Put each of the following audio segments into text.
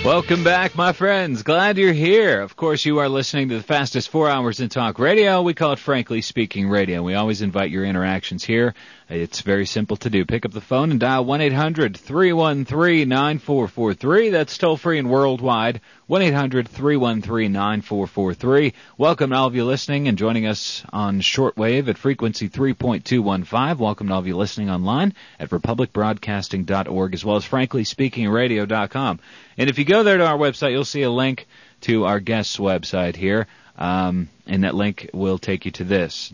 Welcome back, my friends. Glad you're here. Of course, you are listening to the fastest 4 hours in talk radio. We call it Frankly Speaking Radio. We always invite your interactions here. It's very simple to do. Pick up the phone and dial 1-800-313-9443. That's toll-free and worldwide. 1-800-313-9443. Welcome to all of you listening and joining us on shortwave at frequency 3.215. Welcome to all of you listening online at republicbroadcasting.org as well as franklyspeakingradio.com. And if you go there to our website, you'll see a link to our guest's website here. And that link will take you to this,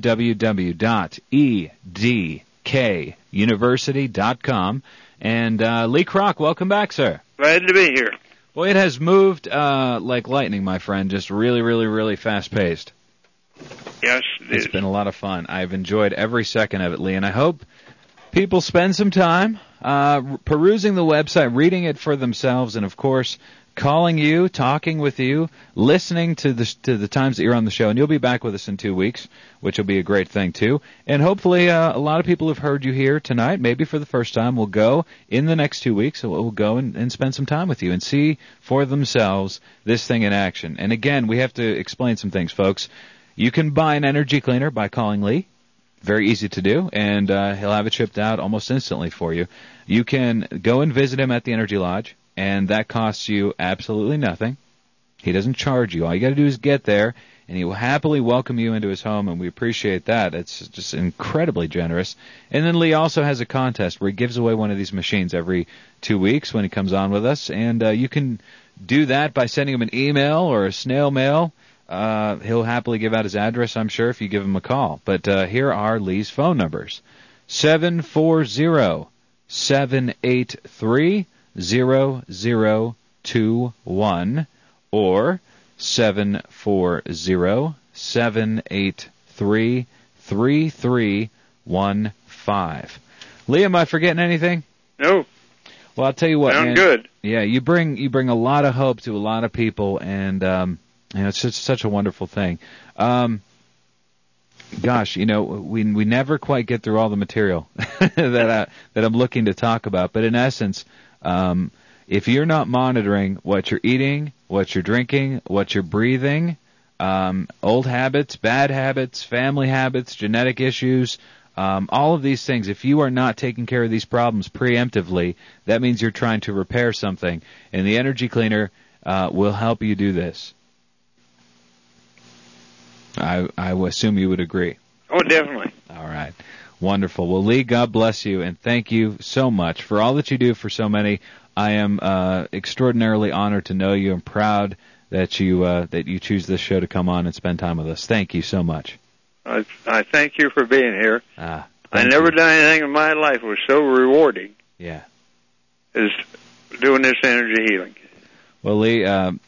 www.edkuniversity.com. And Lee Kroc, welcome back, sir. Glad to be here. Well, it has moved like lightning, my friend, just really, really, really fast-paced. Yes, It's been a lot of fun. I've enjoyed every second of it, Lee, and I hope people spend some time perusing the website, reading it for themselves, and, of course, calling you, talking with you, listening to the times that you're on the show. And you'll be back with us in 2 weeks, which will be a great thing, too. And hopefully a lot of people have heard you here tonight, maybe for the first time. Will go in the next 2 weeks. So we'll go and spend some time with you and see for themselves this thing in action. And, again, we have to explain some things, folks. You can buy an energy cleaner by calling Lee. Very easy to do, and he'll have it shipped out almost instantly for you. You can go and visit him at the Energy Lodge, and that costs you absolutely nothing. He doesn't charge you. All you got to do is get there, and he will happily welcome you into his home, and we appreciate that. It's just incredibly generous. And then Lee also has a contest where he gives away one of these machines every 2 weeks when he comes on with us, and you can do that by sending him an email or a snail mail. He'll happily give out his address, I'm sure, if you give him a call. But here are Lee's phone numbers. 740-783-0021 or 740-783-3315. Lee, am I forgetting anything? No. Well, I'll tell you what, Sound man. good. Yeah, you bring a lot of hope to a lot of people, and it's just such a wonderful thing. Gosh, we never quite get through all the material that I'm looking to talk about. But in essence, if you're not monitoring what you're eating, what you're drinking, what you're breathing, old habits, bad habits, family habits, genetic issues, all of these things, if you are not taking care of these problems preemptively, that means you're trying to repair something. And the energy cleaner will help you do this. I assume you would agree. Oh, definitely. All right. Wonderful. Well, Lee, God bless you, and thank you so much for all that you do for so many. I am extraordinarily honored to know you. I'm proud that you choose this show to come on and spend time with us. Thank you so much. I thank you for being here. I never done anything in my life that was so rewarding. Yeah. As doing this energy healing. Well, Lee,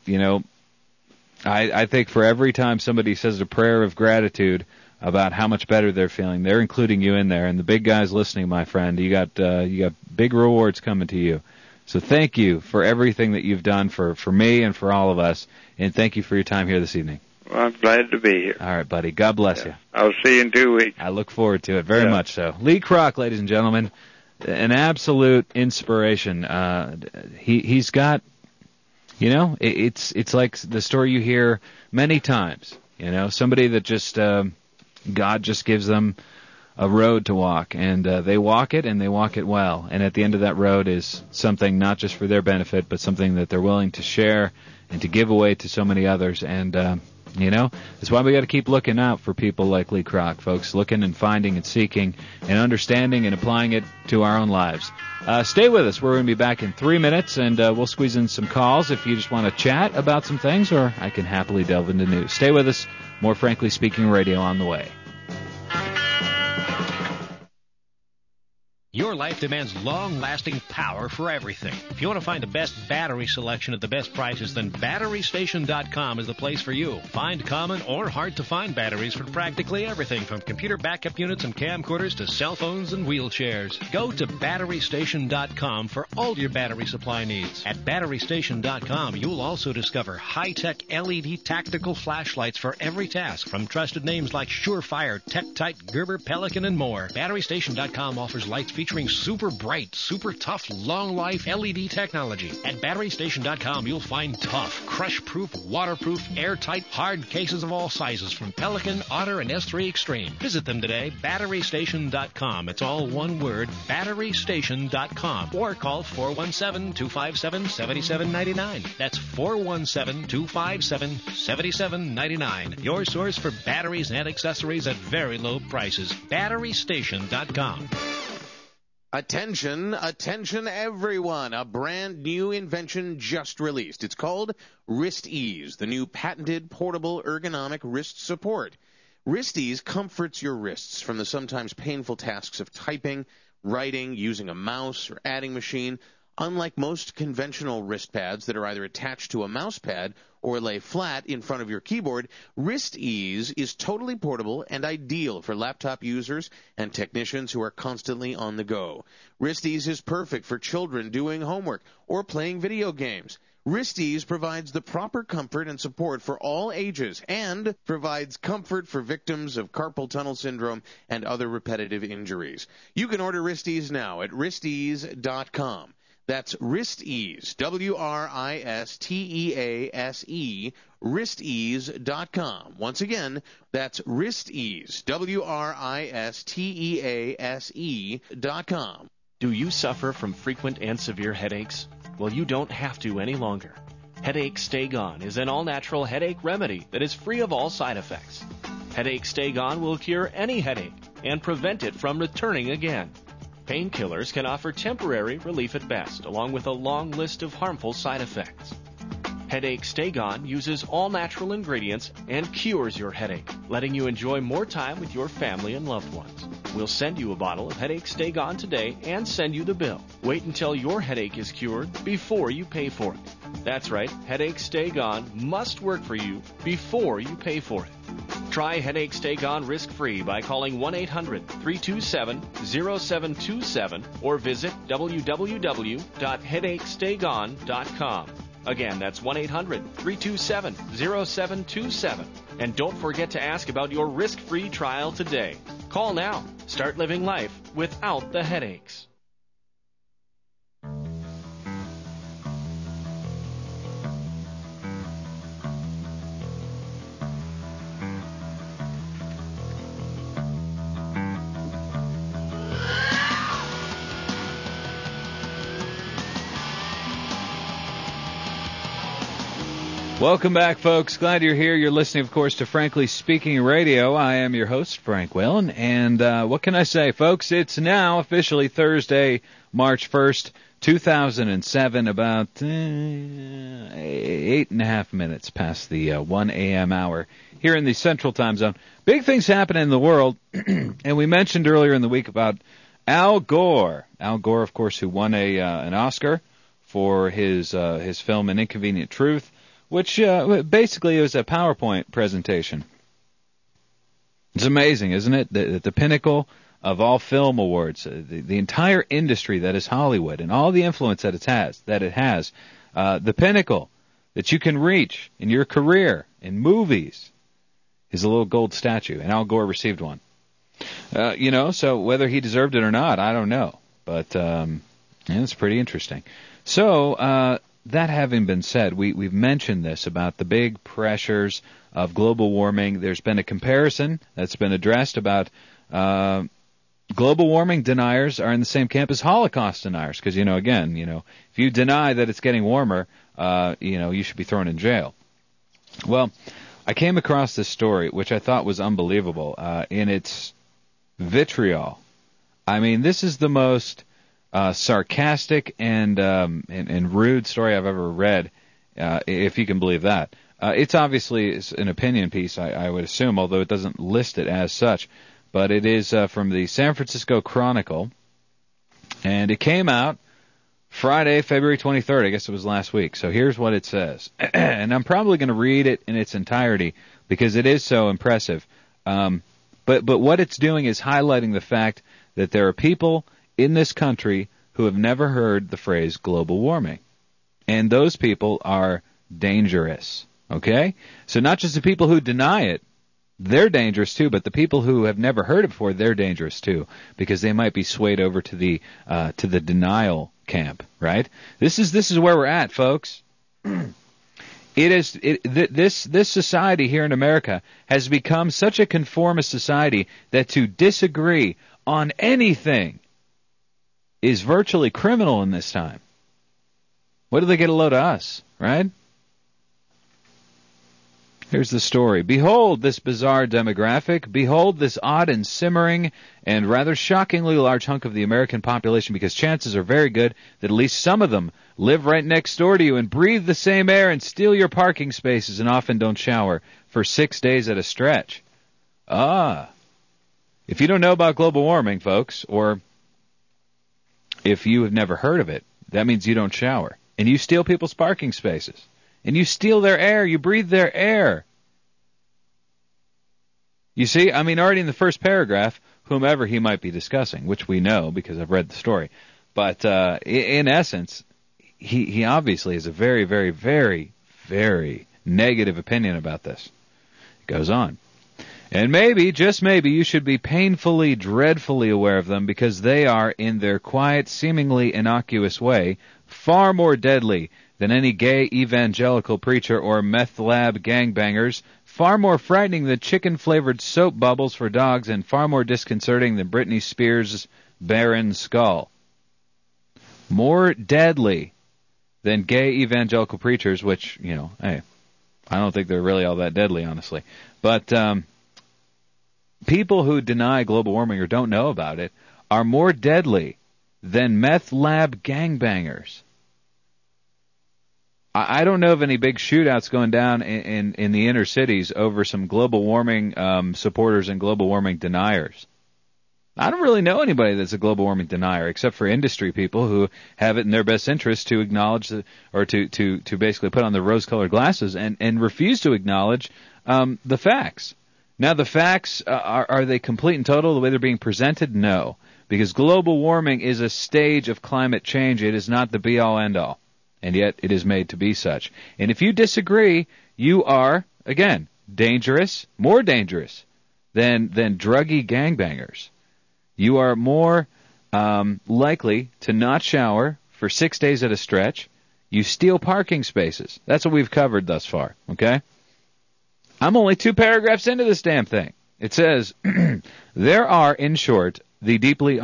I think for every time somebody says a prayer of gratitude about how much better they're feeling, they're including you in there. And the big guys listening, my friend, you got big rewards coming to you. So thank you for everything that you've done for me and for all of us. And thank you for your time here this evening. Well, I'm glad to be here. All right, buddy. God bless you. I'll see you in 2 weeks. I look forward to it very much so. Lee Kroc, ladies and gentlemen, an absolute inspiration. He's got... it's like the story you hear many times. Somebody that just God just gives them a road to walk, and they walk it, and they walk it well. And at the end of that road is something not just for their benefit, but something that they're willing to share and to give away to so many others. And that's why we got to keep looking out for people like Lee Kroc, folks, looking and finding and seeking and understanding and applying it to our own lives. Stay with us. We're going to be back in 3 minutes, and we'll squeeze in some calls if you just want to chat about some things, or I can happily delve into news. Stay with us. More Frankly Speaking Radio on the way. Your life demands long-lasting power for everything. If you want to find the best battery selection at the best prices, then BatteryStation.com is the place for you. Find common or hard-to-find batteries for practically everything, from computer backup units and camcorders to cell phones and wheelchairs. Go to BatteryStation.com for all your battery supply needs. At BatteryStation.com, you'll also discover high-tech LED tactical flashlights for every task, from trusted names like Surefire, TechTite, Gerber, Pelican, and more. BatteryStation.com offers Lightspeed featuring super bright, super tough, long life LED technology. At BatteryStation.com, you'll find tough, crush-proof, waterproof, airtight, hard cases of all sizes from Pelican, Otter, and S3 Extreme. Visit them today, BatteryStation.com. It's all one word, BatteryStation.com. Or call 417-257-7799. That's 417-257-7799. Your source for batteries and accessories at very low prices. BatteryStation.com. Attention, attention everyone. A brand new invention just released. It's called Wrist Ease, the new patented portable ergonomic wrist support. Wrist Ease comforts your wrists from the sometimes painful tasks of typing, writing, using a mouse, or adding machine. Unlike most conventional wrist pads that are either attached to a mouse pad or lay flat in front of your keyboard, Wrist Ease is totally portable and ideal for laptop users and technicians who are constantly on the go. Wrist Ease is perfect for children doing homework or playing video games. Wrist Ease provides the proper comfort and support for all ages and provides comfort for victims of carpal tunnel syndrome and other repetitive injuries. You can order Wrist Ease now at wristease.com. That's Wrist Ease, WRISTEASE, wristease.com. Once again, that's Wrist Ease, WRISTEASE.com. Do you suffer from frequent and severe headaches? Well, you don't have to any longer. Headache Stay Gone is an all-natural headache remedy that is free of all side effects. Headache Stay Gone will cure any headache and prevent it from returning again. Painkillers can offer temporary relief at best, along with a long list of harmful side effects. Headache Stay Gone uses all natural ingredients and cures your headache, letting you enjoy more time with your family and loved ones. We'll send you a bottle of Headache Stay Gone today and send you the bill. Wait until your headache is cured before you pay for it. That's right, Headache Stay Gone must work for you before you pay for it. Try Headache Stay Gone risk-free by calling 1-800-327-0727 or visit www.headachestaygone.com. Again, that's 1-800-327-0727. And don't forget to ask about your risk-free trial today. Call now. Start living life without the headaches. Welcome back, folks. Glad you're here. You're listening, of course, to Frankly Speaking Radio. I am your host, Frank Whalen, and what can I say, folks? It's now officially Thursday, March 1st, 2007, about 8.5 minutes past the 1 a.m. hour here in the Central Time Zone. Big things happening in the world, and we mentioned earlier in the week about Al Gore. Al Gore, of course, who won an Oscar for his film An Inconvenient Truth, which basically was a PowerPoint presentation. It's amazing, isn't it? The pinnacle of all film awards, the entire industry that is Hollywood, and all the influence that it has, the pinnacle that you can reach in your career in movies is a little gold statue, and Al Gore received one. So whether he deserved it or not, I don't know, but it's pretty interesting. So. That having been said, we've mentioned this about the big pressures of global warming. There's been a comparison that's been addressed about global warming deniers are in the same camp as Holocaust deniers. Because, if you deny that it's getting warmer, you should be thrown in jail. Well, I came across this story, which I thought was unbelievable in its vitriol. I mean, this is the most sarcastic and rude story I've ever read, if you can believe that. It's obviously an opinion piece, I would assume, although it doesn't list it as such. But it is from the San Francisco Chronicle, and it came out Friday, February 23rd. I guess it was last week. So here's what it says. And I'm probably going to read it in its entirety because it is so impressive. But what it's doing is highlighting the fact that there are people in this country who have never heard the phrase global warming. And those people are dangerous, okay? So not just the people who deny it, they're dangerous too, but the people who have never heard it before, they're dangerous too, because they might be swayed over to the denial camp, right? This is where we're at, folks. This society here in America has become such a conformist society that to disagree on anything is virtually criminal in this time. What do they get a load of us, right? Here's the story. Behold this bizarre demographic. Behold this odd and simmering and rather shockingly large hunk of the American population, because chances are very good that at least some of them live right next door to you and breathe the same air and steal your parking spaces and often don't shower for 6 days at a stretch. If you don't know about global warming, folks, or if you have never heard of it, that means you don't shower. And you steal people's parking spaces. And you steal their air. You breathe their air. You see, I mean, already in the first paragraph, whomever he might be discussing, which we know because I've read the story. But in essence, he obviously has a very, very, very, very negative opinion about this. It goes on. And maybe, just maybe, you should be painfully, dreadfully aware of them, because they are, in their quiet, seemingly innocuous way, far more deadly than any gay evangelical preacher or meth lab gangbangers, far more frightening than chicken-flavored soap bubbles for dogs, and far more disconcerting than Britney Spears' barren skull. More deadly than gay evangelical preachers, which, hey, I don't think they're really all that deadly, honestly. But people who deny global warming or don't know about it are more deadly than meth lab gangbangers. I don't know of any big shootouts going down in the inner cities over some global warming supporters and global warming deniers. I don't really know anybody that's a global warming denier, except for industry people who have it in their best interest to acknowledge or to basically put on the rose-colored glasses and refuse to acknowledge the facts. Now, the facts, are they complete and total the way they're being presented? No, because global warming is a stage of climate change. It is not the be-all, end-all. And yet it is made to be such. And if you disagree, you are, again, dangerous, more dangerous than druggy gangbangers. You are more likely to not shower for 6 days at a stretch. You steal parking spaces. That's what we've covered thus far, okay? I'm only 2 paragraphs into this damn thing. It says, they are, in short, the deeply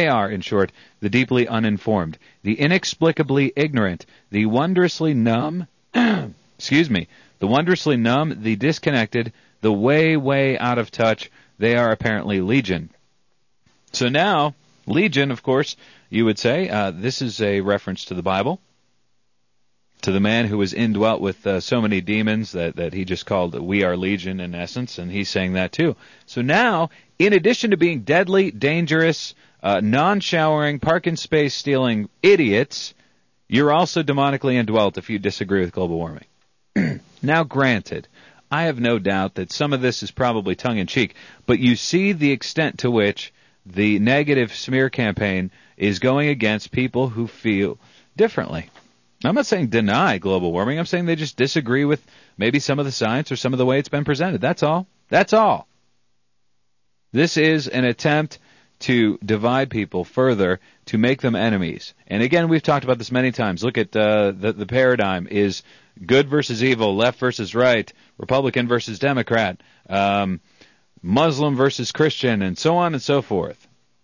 uninformed, the inexplicably ignorant, the wondrously numb, the wondrously numb, the disconnected, the way out of touch. They are apparently legion. So now, legion, of course, you would say, this is a reference to the Bible, to the man who was indwelt with so many demons that he just called we are legion in essence, and he's saying that too. So now, in addition to being deadly, dangerous, non-showering, parking space stealing idiots, you're also demonically indwelt if you disagree with global warming. Now, granted, I have no doubt that some of this is probably tongue-in-cheek, but you see the extent to which the negative smear campaign is going against people who feel differently. I'm not saying deny global warming. I'm saying they just disagree with maybe some of the science or some of the way it's been presented. That's all. That's all. This is an attempt to divide people further, to make them enemies. And again, we've talked about this many times. Look at the paradigm is good versus evil, left versus right, Republican versus Democrat, Muslim versus Christian, and so on and so forth.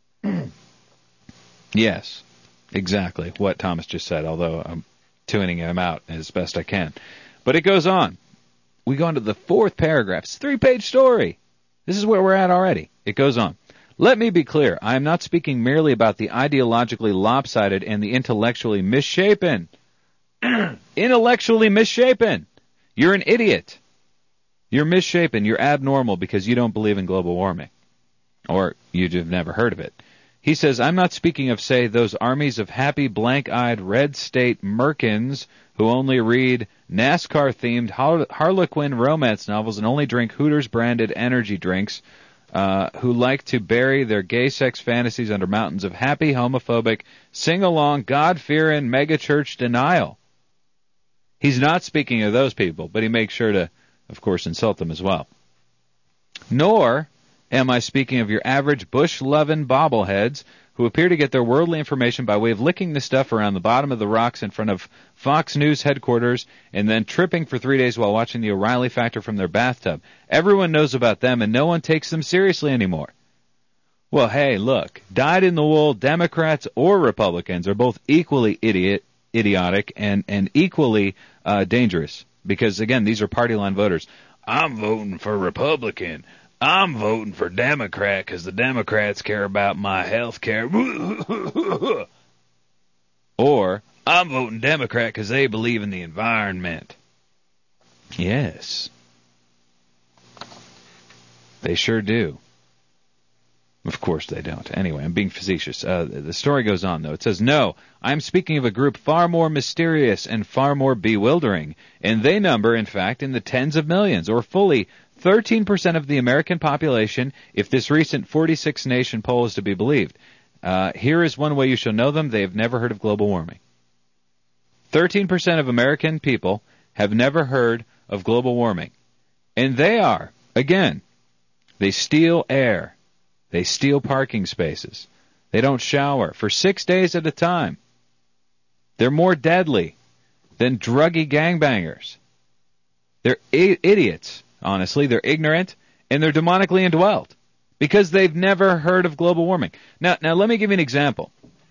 Yes, exactly what Thomas just said, although I'm tuning him out as best I can. But it goes on. We go on to the 4th paragraph. It's a 3-page story. This is where we're at already. It goes on. Let me be clear. I am not speaking merely about the ideologically lopsided and the intellectually misshapen. Intellectually misshapen. You're an idiot. You're misshapen. You're abnormal because you don't believe in global warming. Or you've never heard of it. He says, I'm not speaking of, say, those armies of happy, blank-eyed, red state merkins who only read NASCAR-themed Harlequin romance novels and only drink Hooters-branded energy drinks, who like to bury their gay sex fantasies under mountains of happy, homophobic, sing-along, God-fearing megachurch denial. He's not speaking of those people, but he makes sure to, of course, insult them as well. Nor am I speaking of your average bush-loving bobbleheads who appear to get their worldly information by way of licking the stuff around the bottom of the rocks in front of Fox News headquarters and then tripping for 3 days while watching the O'Reilly Factor from their bathtub. Everyone knows about them, and no one takes them seriously anymore. Well, hey, look, dyed-in-the-wool Democrats or Republicans are both equally idiotic and equally dangerous because, again, these are party line voters. I'm voting for Republican. I'm voting for Democrat because the Democrats care about my health care. Or, I'm voting Democrat because they believe in the environment. Yes. They sure do. Of course they don't. Anyway, I'm being facetious. The story goes on, though. It says, no, I'm speaking of a group far more mysterious and far more bewildering, and they number, in fact, in the tens of millions, or fully 13% of the American population, if this recent 46-nation poll is to be believed. Here is one way you shall know them. They have never heard of global warming. 13% of American people have never heard of global warming. And they are, again, they steal air. They steal parking spaces. They don't shower for 6 days at a time. They're more deadly than druggy gangbangers. They're idiots, honestly. They're ignorant, and they're demonically indwelt because they've never heard of global warming. Now let me give you an example.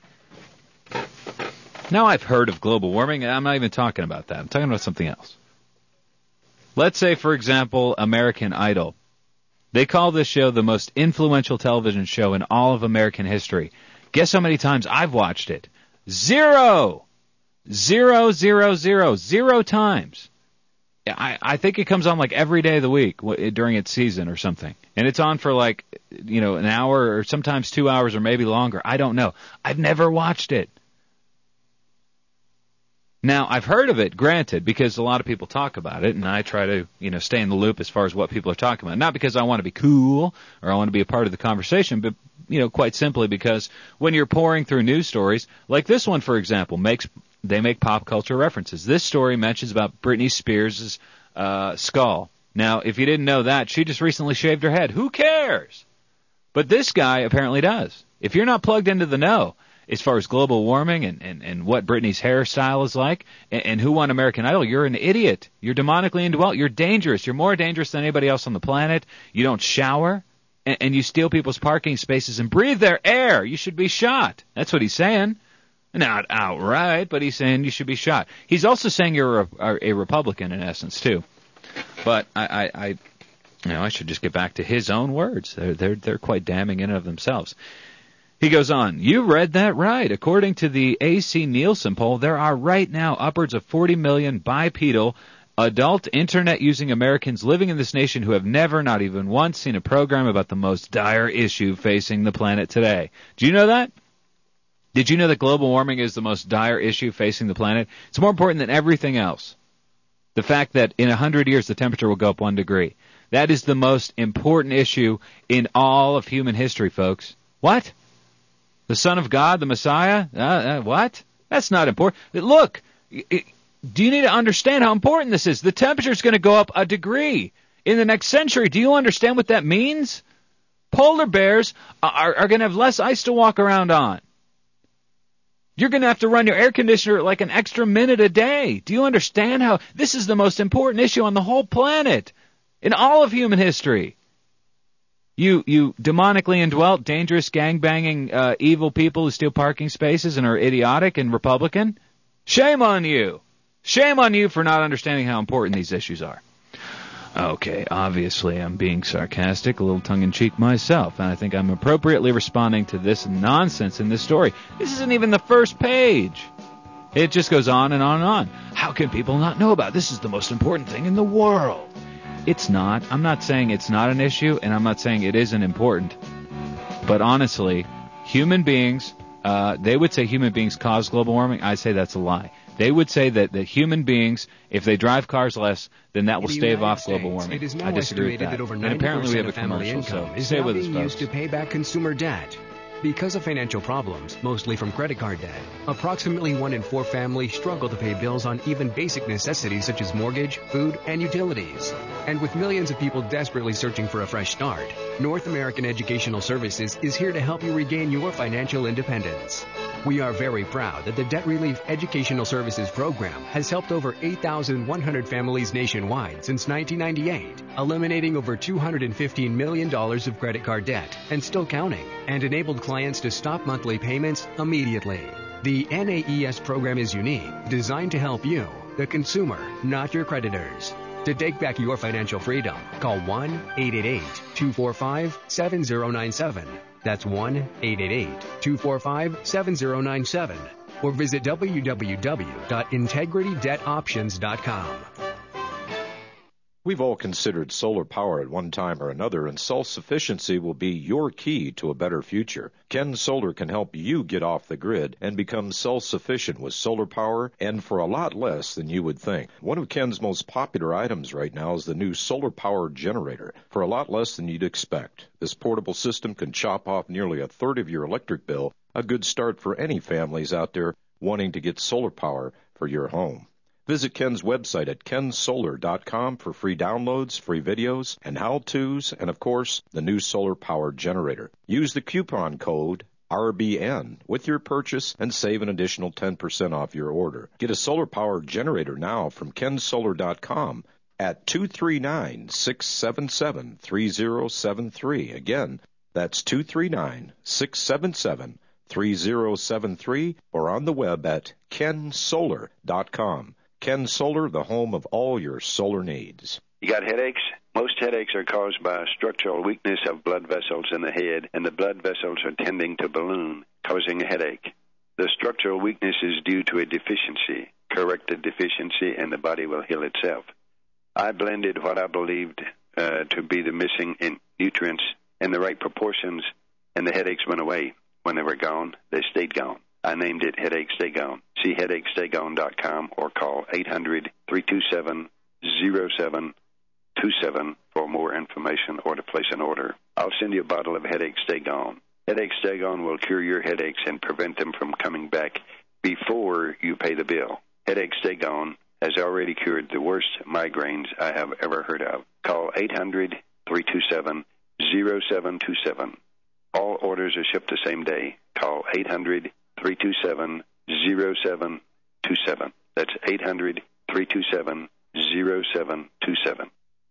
Now I've heard of global warming, and I'm not even talking about that. I'm talking about something else. Let's say, for example, American Idol. They call this show the most influential television show in all of American history. Guess how many times I've watched it? 0! 0, 0, 0. 0 times. I think it comes on like every day of the week during its season or something. And it's on for like, an hour or sometimes 2 hours or maybe longer. I don't know. I've never watched it. Now, I've heard of it, granted, because a lot of people talk about it, and I try to, stay in the loop as far as what people are talking about. Not because I want to be cool or I want to be a part of the conversation, but, quite simply because when you're pouring through news stories, like this one, for example, they make pop culture references. This story mentions about Britney Spears' skull. Now, if you didn't know that, she just recently shaved her head. Who cares? But this guy apparently does. If you're not plugged into the know, as far as global warming and what Britney's hairstyle is like and who won American Idol, you're an idiot. You're demonically indwelt. You're dangerous. You're more dangerous than anybody else on the planet. You don't shower, and you steal people's parking spaces and breathe their air. You should be shot. That's what he's saying. Not outright, but he's saying you should be shot. He's also saying you're a Republican in essence, too. But I should just get back to his own words. They're quite damning in and of themselves. He goes on, you read that right. According to the AC Nielsen poll, there are right now upwards of 40 million bipedal adult internet-using Americans living in this nation who have never, not even once, seen a program about the most dire issue facing the planet today. Do you know that? Did you know that global warming is the most dire issue facing the planet? It's more important than everything else. The fact that in 100 years the temperature will go up 1 degree. That is the most important issue in all of human history, folks. What? The Son of God, the Messiah? What? That's not important. Look, do you need to understand how important this is? The temperature is going to go up 1 degree in the next century. Do you understand what that means? Polar bears are going to have less ice to walk around on. You're going to have to run your air conditioner like an extra minute a day. Do you understand how this is the most important issue on the whole planet in all of human history? You demonically indwelt, dangerous, gangbanging, evil people who steal parking spaces and are idiotic and Republican. Shame on you. Shame on you for not understanding how important these issues are. Okay, obviously I'm being sarcastic, a little tongue-in-cheek myself, and I think I'm appropriately responding to this nonsense in this story. This isn't even the first page. It just goes on and on and on. How can people not know about it? This is the most important thing in the world. It's not. I'm not saying it's not an issue, and I'm not saying it isn't important. But honestly, human beings, they would say human beings cause global warming. I say that's a lie. They would say that human beings, if they drive cars less, then that will stave off global warming. It is now I disagree with estimated that. over And apparently we have a family commercial, income so is stay now with us, being folks. used to pay back consumer debt. Because of financial problems, mostly from credit card debt, approximately 1 in 4 families struggle to pay bills on even basic necessities such as mortgage, food, and utilities. And with millions of people desperately searching for a fresh start, North American Educational Services is here to help you regain your financial independence. We are very proud that the Debt Relief Educational Services Program has helped over 8,100 families nationwide since 1998, eliminating over $215 million of credit card debt and still counting, and enabled clients to stop monthly payments immediately. The NAES program is unique, designed to help you, the consumer, not your creditors. To take back your financial freedom, call 1-888-245-7097. That's 1-888-245-7097. Or visit www.integritydebtoptions.com. We've all considered solar power at one time or another, and self-sufficiency will be your key to a better future. Ken Solar can help you get off the grid and become self-sufficient with solar power, and for a lot less than you would think. One of Ken's most popular items right now is the new solar power generator, for a lot less than you'd expect. This portable system can chop off nearly a third of your electric bill, a good start for any families out there wanting to get solar power for your home. Visit Ken's website at kensolar.com for free downloads, free videos, and how-tos, and of course, the new solar power generator. Use the coupon code RBN with your purchase and save an additional 10% off your order. Get a solar power generator now from kensolar.com at 239-677-3073. Again, that's 239-677-3073, or on the web at kensolar.com. Ken Solar, the home of all your solar needs. You got headaches? Most headaches are caused by a structural weakness of blood vessels in the head, and the blood vessels are tending to balloon, causing a headache. The structural weakness is due to a deficiency. Correct the deficiency, and the body will heal itself. I blended what I believed to be the missing nutrients in the right proportions, and the headaches went away. When they were gone, they stayed gone. I named it Headache Stay Gone. See headachestay-gone.com or call 800-327-0727 for more information or to place an order. I'll send you a bottle of Headache Stay Gone. Headache Stay Gone will cure your headaches and prevent them from coming back before you pay the bill. Headache Stay Gone has already cured the worst migraines I have ever heard of. Call 800-327-0727. All orders are shipped the same day. Call 800-327-0727. That's 800-327-0727.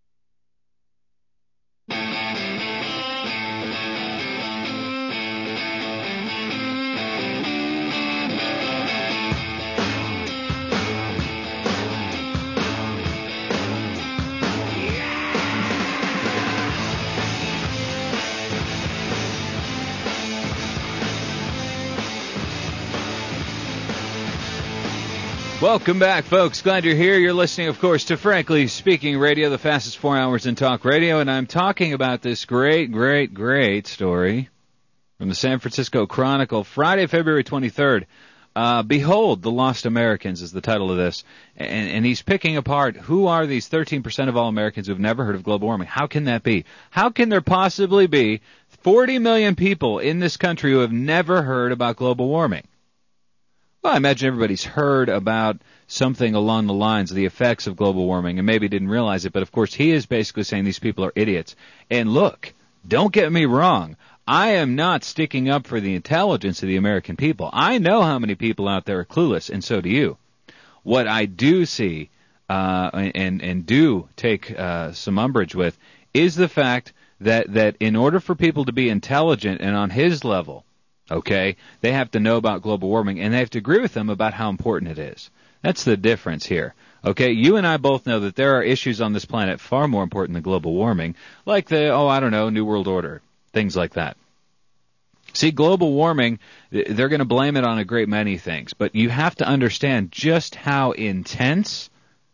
Welcome back, folks. Glad you're here. You're listening, of course, to Frankly Speaking Radio, the fastest 4 hours in talk radio, and I'm talking about this great story from the San Francisco Chronicle, Friday, February 23rd. Behold, the Lost Americans is the title of this, and he's picking apart who are these 13% of all Americans who've never heard of global warming. How can that be? How can there possibly be 40 million people in this country who have never heard about global warming? Well, I imagine everybody's heard about something along the lines of the effects of global warming and maybe didn't realize it, but of course he is basically saying these people are idiots. And look, don't get me wrong, I am not sticking up for the intelligence of the American people. I know how many people out there are clueless, and so do you. What I do see and do take some umbrage with is the fact that in order for people to be intelligent and on his level, okay, they have to know about global warming, and they have to agree with them about how important it is. That's the difference here. Okay, you and I both know that there are issues on this planet far more important than global warming, like the, New World Order, things like that. See, global warming, they're going to blame it on a great many things, but you have to understand just how intense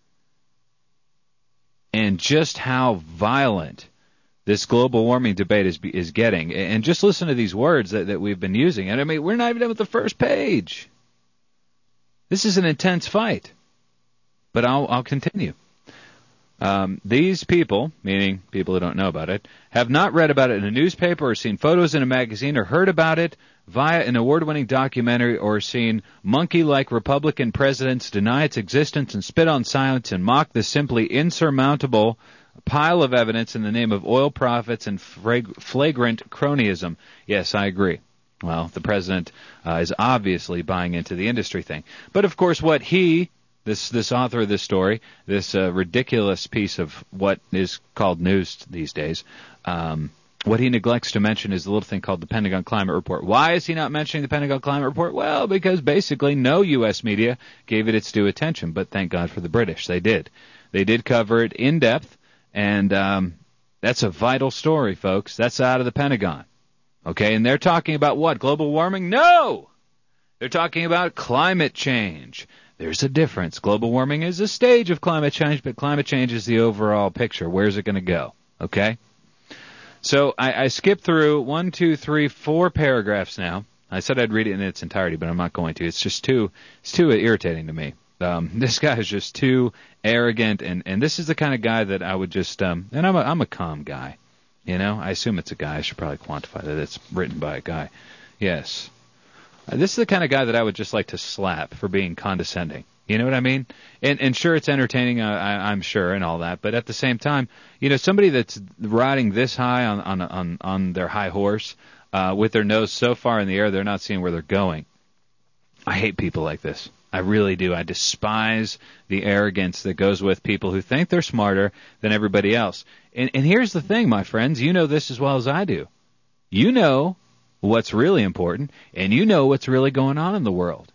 and just how violent this global warming debate is getting. And just listen to these words that we've been using. And I mean, we're not even done with the first page. This is an intense fight. But I'll continue. These people, meaning people who don't know about it, have not read about it in a newspaper or seen photos in a magazine or heard about it via an award-winning documentary or seen monkey-like Republican presidents deny its existence and spit on silence and mock the simply insurmountable pile of evidence in the name of oil profits and flagrant cronyism. Yes, I agree. Well, the president is obviously buying into the industry thing. But, of course, what this author of this story, this ridiculous piece of what is called news these days, what he neglects to mention is the little thing called the Pentagon Climate Report. Why is he not mentioning the Pentagon Climate Report? Well, because basically no U.S. media gave it its due attention, but thank God for the British. They did. They did cover it in depth, and that's a vital story, folks. That's out of the Pentagon. Okay, and they're talking about what? Global warming? No! They're talking about climate change. There's a difference. Global warming is a stage of climate change, but climate change is the overall picture. Where's it going to go? Okay? So I skipped through 1, 2, 3, 4 paragraphs now. I said I'd read it in its entirety, but I'm not going to. It's just too irritating to me. This guy is just too arrogant, and this is the kind of guy that I would just, and I'm a calm guy. You know, I assume it's a guy. I should probably quantify that it's written by a guy. Yes. This is the kind of guy that I would just like to slap for being condescending. You know what I mean? And sure, it's entertaining, I'm sure, and all that. But at the same time, you know, somebody that's riding this high on their high horse, with their nose so far in the air, they're not seeing where they're going. I hate people like this. I really do. I despise the arrogance that goes with people who think they're smarter than everybody else. And here's the thing, my friends. You know this as well as I do. You know what's really important, and you know what's really going on in the world.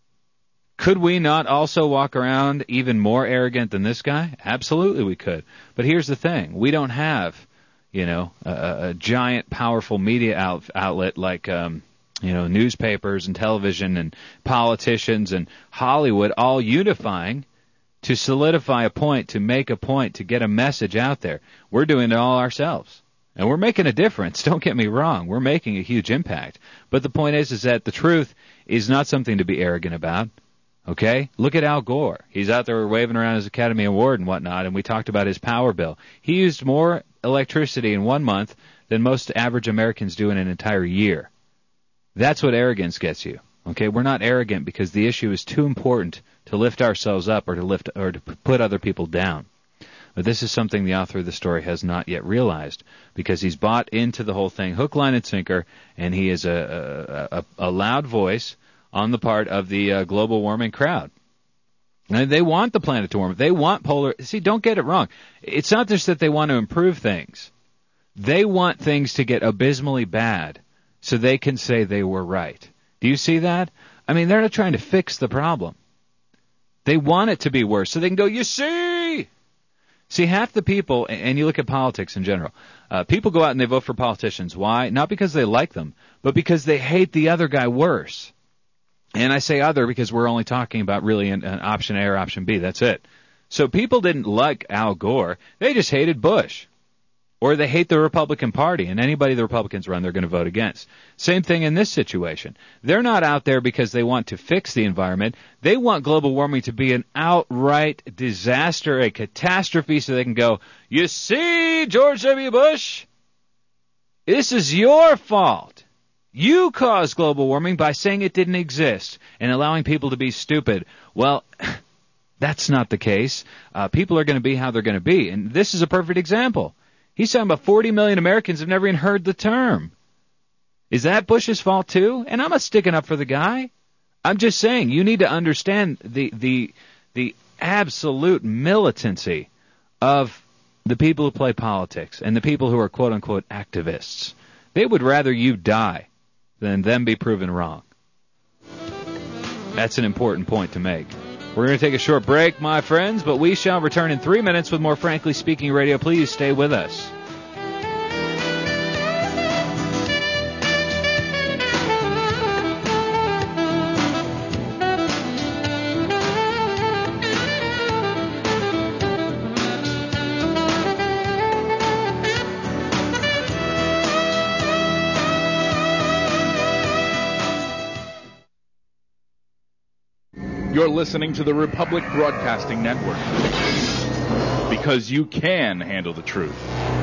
Could we not also walk around even more arrogant than this guy? Absolutely we could. But here's the thing. We don't have, you know, a giant, powerful media outlet like, you know, newspapers and television and politicians and Hollywood all unifying to solidify a point, to make a point, to get a message out there. We're doing it all ourselves. And we're making a difference. Don't get me wrong. We're making a huge impact. But the point is that the truth is not something to be arrogant about. Okay? Look at Al Gore. He's out there waving around his Academy Award and whatnot, and we talked about his power bill. He used more electricity in 1 month than most average Americans do in an entire year. That's what arrogance gets you. Okay? We're not arrogant because the issue is too important to lift ourselves up or to put other people down. But this is something the author of the story has not yet realized because he's bought into the whole thing, hook, line, and sinker, and he is a loud voice on the part of the global warming crowd. And they want the planet to warm. They want polar... See, don't get it wrong. It's not just that they want to improve things. They want things to get abysmally bad so they can say they were right. Do you see that? I mean, they're not trying to fix the problem. They want it to be worse so they can go, you see... See, half the people, and you look at politics in general, people go out and they vote for politicians. Why? Not because they like them, but because they hate the other guy worse. And I say other because we're only talking about really an option A or option B. That's it. So people didn't like Al Gore. They just hated Bush. Or they hate the Republican Party, and anybody the Republicans run, they're going to vote against. Same thing in this situation. They're not out there because they want to fix the environment. They want global warming to be an outright disaster, a catastrophe, so they can go, you see, George W. Bush, this is your fault. You caused global warming by saying it didn't exist and allowing people to be stupid. Well, that's not the case. People are going to be how they're going to be, and this is a perfect example. He's talking about 40 million Americans have never even heard the term. Is that Bush's fault too? And I'm not sticking up for the guy. I'm just saying you need to understand the absolute militancy of the people who play politics and the people who are quote-unquote activists. They would rather you die than them be proven wrong. That's an important point to make. We're going to take a short break, my friends, but we shall return in 3 minutes with more Frankly Speaking Radio. Please stay with us. You're listening to the Republic Broadcasting Network. because you can handle the truth.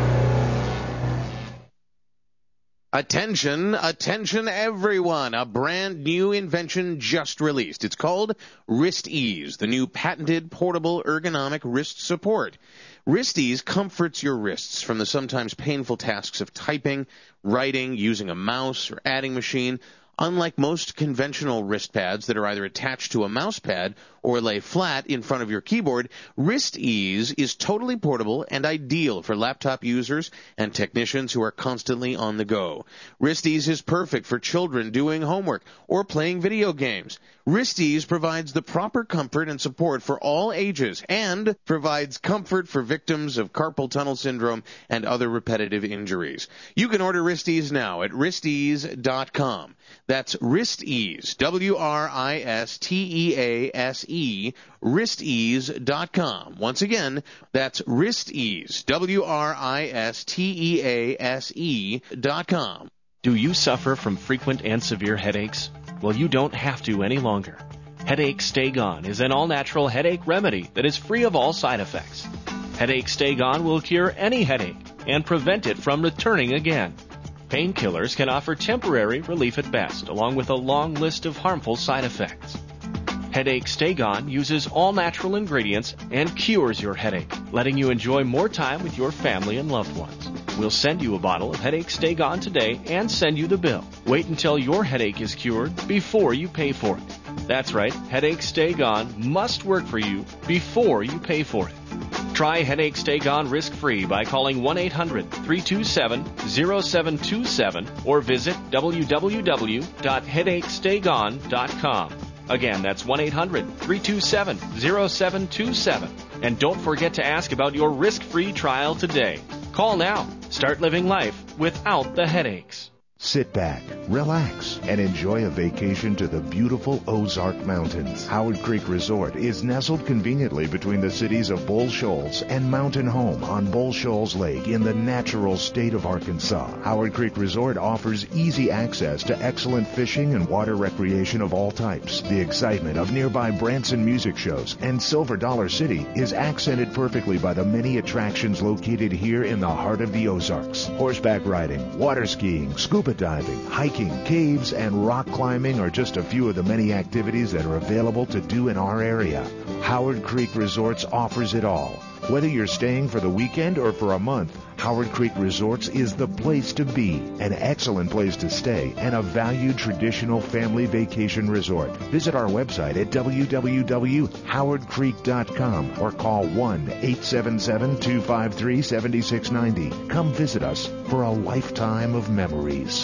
Attention, attention everyone. A brand new invention just released. It's called Wrist Ease, the new patented portable ergonomic wrist support. Wrist Ease comforts your wrists from the sometimes painful tasks of typing, writing, using a mouse, or adding machine. Unlike most conventional wrist pads that are either attached to a mouse pad or lay flat in front of your keyboard, Wrist Ease is totally portable and ideal for laptop users and technicians who are constantly on the go. Wrist Ease is perfect for children doing homework or playing video games. Wrist Ease provides the proper comfort and support for all ages and provides comfort for victims of carpal tunnel syndrome and other repetitive injuries. You can order Wrist Ease now at wristease.com. That's Wrist Ease, WRISTEASE, wristease.com. Once again, that's Wrist Ease, WRISTEASE.com. Do you suffer from frequent and severe headaches? Well, you don't have to any longer. Headache Stay Gone is an all-natural headache remedy that is free of all side effects. Headache Stay Gone will cure any headache and prevent it from returning again. Painkillers can offer temporary relief at best, along with a long list of harmful side effects. Headache Stay Gone uses all-natural ingredients and cures your headache, letting you enjoy more time with your family and loved ones. We'll send you a bottle of Headache Stay Gone today and send you the bill. Wait until your headache is cured before you pay for it. That's right, Headache Stay Gone must work for you before you pay for it. Try Headache Stay Gone risk-free by calling 1-800-327-0727 or visit www.headachestaygone.com. Again, that's 1-800-327-0727. And don't forget to ask about your risk-free trial today. Call now. Start living life without the headaches. Sit back, relax, and enjoy a vacation to the beautiful Ozark Mountains. Howard Creek Resort is nestled conveniently between the cities of Bull Shoals and Mountain Home on Bull Shoals Lake in the natural state of Arkansas. Howard Creek Resort offers easy access to excellent fishing and water recreation of all types. The excitement of nearby Branson music shows and Silver Dollar City is accented perfectly by the many attractions located here in the heart of the Ozarks. Horseback riding, water skiing, scuba diving, hiking, caves, and rock climbing are just a few of the many activities that are available to do in our area. Howard Creek Resorts offers it all. Whether you're staying for the weekend or for a month, Howard Creek Resorts is the place to be, an excellent place to stay, and a valued traditional family vacation resort. Visit our website at www.howardcreek.com or call 1-877-253-7690. Come visit us for a lifetime of memories.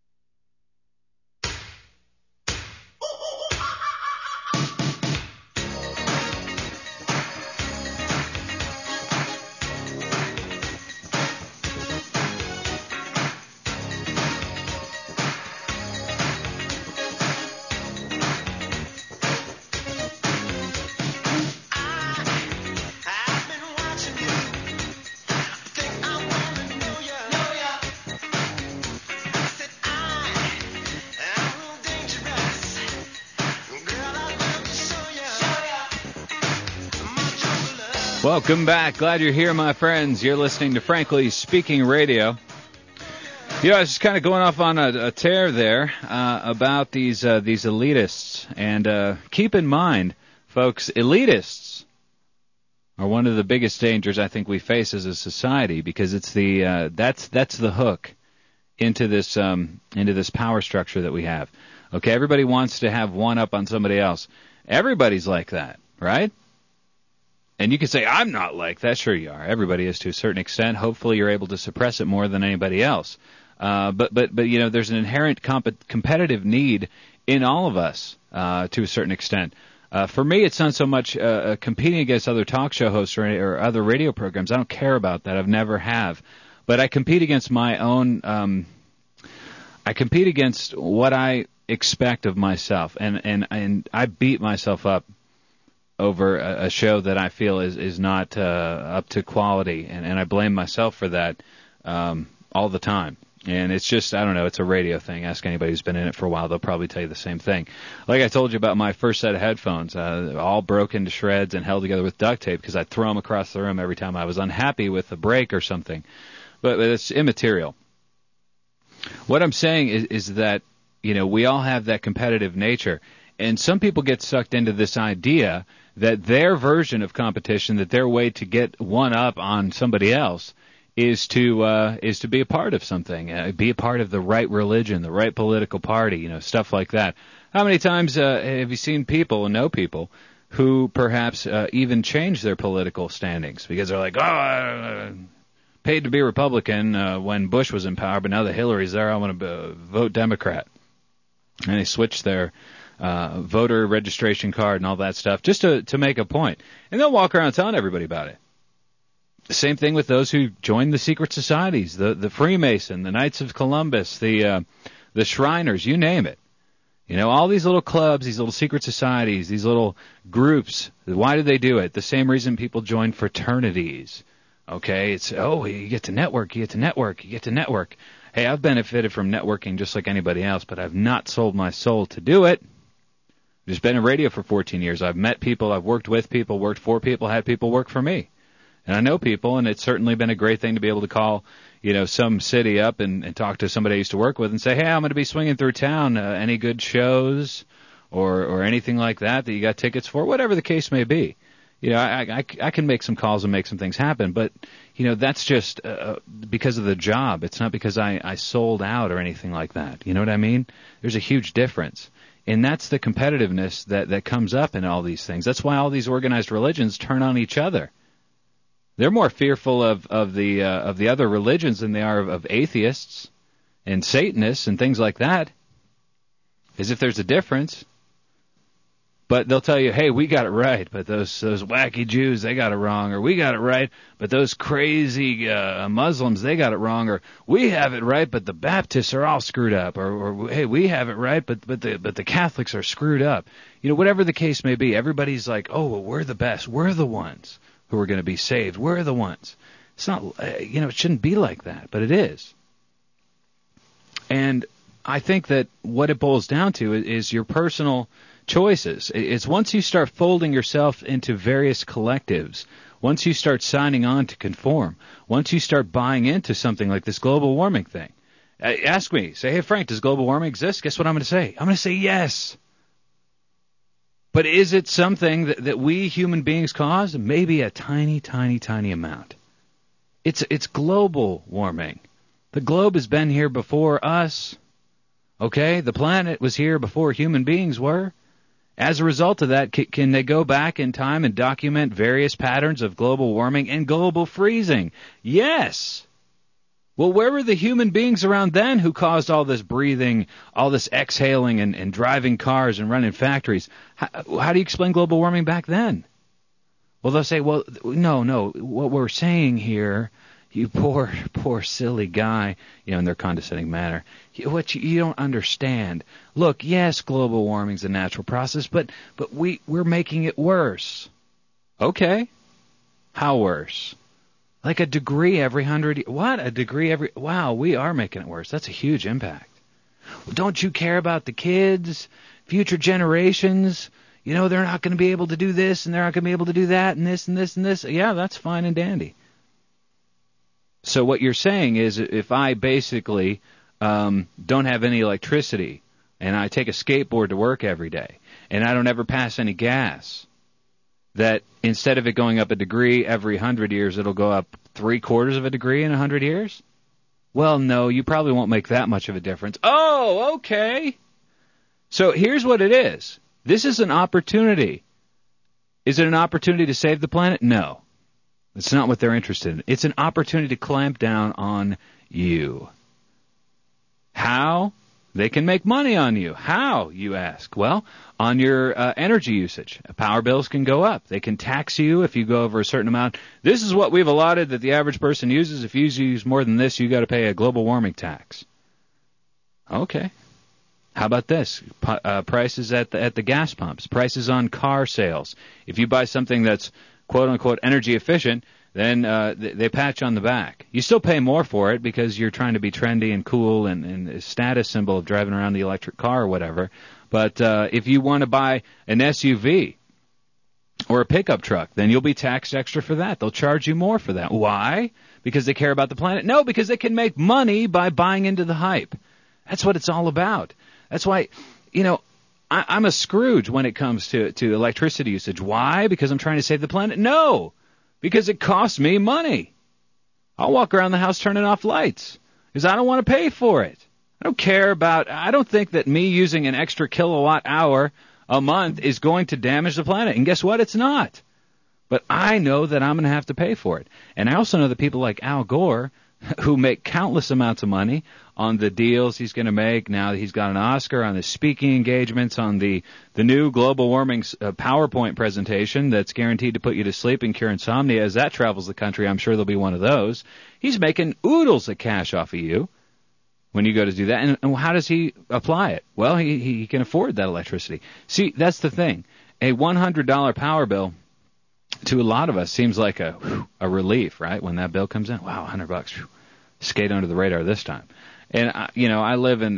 Welcome back. Glad you're here, my friends. You're listening to Frankly Speaking Radio. You know, I was just kind of going off on a tear there about these elitists. And keep in mind, folks, elitists are one of the biggest dangers I think we face as a society, because it's the that's the hook into this power structure that we have. Okay, everybody wants to have one up on somebody else. Everybody's like that, right? And you can say, I'm not like that. Sure you are. Everybody is to a certain extent. Hopefully you're able to suppress it more than anybody else. But you know, there's an inherent competitive need in all of us to a certain extent. For me, it's not so much competing against other talk show hosts or other radio programs. I don't care about that. I've never have. But I compete against my own I compete against what I expect of myself. And I beat myself up over a show that I feel is not up to quality, and I blame myself for that all the time. And it's just, I don't know, it's a radio thing. Ask anybody who's been in it for a while, they'll probably tell you the same thing. Like I told you about my first set of headphones, all broken to shreds and held together with duct tape because I'd throw them across the room every time I was unhappy with a break or something. But it's immaterial. What I'm saying is that, we all have that competitive nature. And some people get sucked into this idea that their version of competition, that their way to get one up on somebody else, is to be a part of something, be a part of the right religion, the right political party, stuff like that. How many times have you seen people and know people who perhaps even change their political standings because they're like, paid to be Republican when Bush was in power, but now that Hillary's there, I want to vote Democrat. And they switch their voter registration card and all that stuff just to make a point. And they'll walk around telling everybody about it. The same thing with those who join the secret societies, the Freemason, the Knights of Columbus, the Shriners, you name it. All these little clubs, these little secret societies, these little groups. Why do they do it? The same reason people join fraternities. Okay, it's, you get to network, you get to network, you get to network. Hey, I've benefited from networking just like anybody else, but I've not sold my soul to do it. I've just been in radio for 14 years. I've met people, I've worked with people, worked for people, had people work for me. And I know people, and it's certainly been a great thing to be able to call, some city up and talk to somebody I used to work with and say, hey, I'm going to be swinging through town. Any good shows or anything like that you got tickets for? Whatever the case may be. I can make some calls and make some things happen, but, that's just because of the job. It's not because I sold out or anything like that. You know what I mean? There's a huge difference. And that's the competitiveness that comes up in all these things. That's why all these organized religions turn on each other. They're more fearful of the other religions than they are of atheists and Satanists and things like that, as if there's a difference. But they'll tell you, hey, we got it right, but those wacky Jews, they got it wrong, or we got it right, but those crazy Muslims, they got it wrong, or we have it right, but the Baptists are all screwed up, or hey, we have it right, but the Catholics are screwed up. Whatever the case may be, everybody's like, oh, well, we're the best, we're the ones who are going to be saved. We're the ones. It's not, it shouldn't be like that, but it is. And I think that what it boils down to is your personal choices. It's once you start folding yourself into various collectives, once you start signing on to conform, once you start buying into something like this global warming thing. Ask me, say, hey, Frank, does global warming exist? Guess what I'm going to say? I'm going to say yes. But is it something that we human beings cause? Maybe a tiny, tiny, tiny amount. It's global warming. The globe has been here before us. Okay? The planet was here before human beings were. As a result of that, can they go back in time and document various patterns of global warming and global freezing? Yes. Well, where were the human beings around then who caused all this breathing, all this exhaling and driving cars and running factories? How do you explain global warming back then? Well, they'll say, well, no, what we're saying here, you poor silly guy, in their condescending manner, what you don't understand. Look, yes, global warming's a natural process, but we're making it worse. Okay. How worse? Like a degree every 100... What? A degree every... Wow, we are making it worse. That's a huge impact. Well, don't you care about the kids, future generations? They're not going to be able to do this, and they're not going to be able to do that, and this, and this, and this. Yeah, that's fine and dandy. So what you're saying is if I basically don't have any electricity, and I take a skateboard to work every day, and I don't ever pass any gas, that instead of it going up a degree every 100 years, it'll go up 3/4 of a degree in 100 years? Well, no, you probably won't make that much of a difference. Oh, okay. So here's what it is. This is an opportunity. Is it an opportunity to save the planet? No. It's not what they're interested in. It's an opportunity to clamp down on you. How? They can make money on you. How, you ask? Well, on your energy usage. Power bills can go up. They can tax you if you go over a certain amount. This is what we've allotted that the average person uses. If you use more than this, you got to pay a global warming tax. Okay. How about this? Prices at the gas pumps. Prices on car sales. If you buy something that's quote-unquote energy efficient, then they pat you on the back. You still pay more for it because you're trying to be trendy and cool and a status symbol of driving around the electric car or whatever. But if you want to buy an SUV or a pickup truck, then you'll be taxed extra for that. They'll charge you more for that. Why? Because they care about the planet? No, because they can make money by buying into the hype. That's what it's all about. That's why, I'm a Scrooge when it comes to electricity usage. Why? Because I'm trying to save the planet? No, because it costs me money. I'll walk around the house turning off lights because I don't want to pay for it. I don't think that me using an extra kilowatt hour a month is going to damage the planet. And guess what? It's not. But I know that I'm going to have to pay for it. And I also know that people like Al Gore, who make countless amounts of money on the deals he's going to make. Now that he's got an Oscar, on his speaking engagements, on the new global warming PowerPoint presentation that's guaranteed to put you to sleep and cure insomnia. As that travels the country, I'm sure there'll be one of those. He's making oodles of cash off of you when you go to do that. And how does he apply it? Well, he can afford that electricity. See, that's the thing. A $100 power bill to a lot of us seems like a relief, right? When that bill comes in, wow, $100, skate under the radar this time. And I live in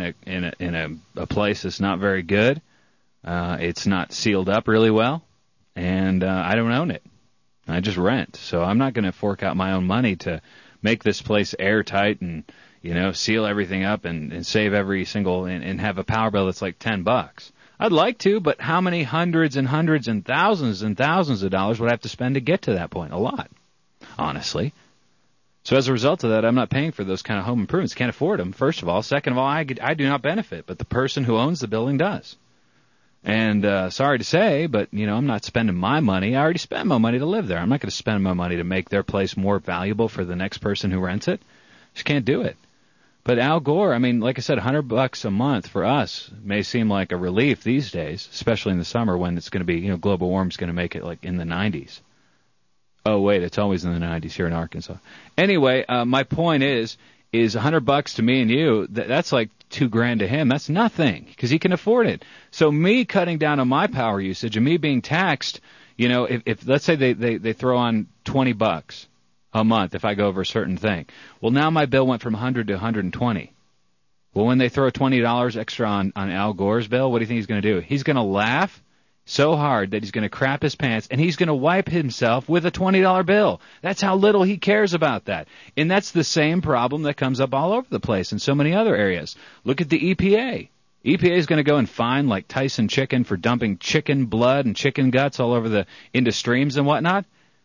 a place that's not very good. It's not sealed up really well, and I don't own it. I just rent, so I'm not going to fork out my own money to make this place airtight and seal everything up and save every single and have a power bill that's like $10. I'd like to, but how many hundreds and hundreds and thousands of dollars would I have to spend to get to that point? A lot, honestly. So as a result of that, I'm not paying for those kind of home improvements. Can't afford them, first of all. Second of all, I do not benefit, but the person who owns the building does. And sorry to say, but, I'm not spending my money. I already spent my money to live there. I'm not going to spend my money to make their place more valuable for the next person who rents it. Just can't do it. But Al Gore, like I said, $100 a month for us may seem like a relief these days, especially in the summer when it's going to be, global warming's going to make it like in the 90s. Oh, wait, it's always in the 90s here in Arkansas. Anyway, my point is $100 to me and you, that's like $2,000 to him. That's nothing because he can afford it. So me cutting down on my power usage and me being taxed, if let's say they throw on $20 a month if I go over a certain thing. Well, now my bill went from 100 to 120. Well, when they throw $20 extra on Al Gore's bill, what do you think he's going to do? He's going to laugh so hard that he's going to crap his pants, and he's going to wipe himself with a $20 bill. That's how little he cares about that. And that's the same problem that comes up all over the place in so many other areas. Look at the EPA. EPA is going to go and fine like Tyson Chicken for dumping chicken blood and chicken guts all over into streams and whatnot.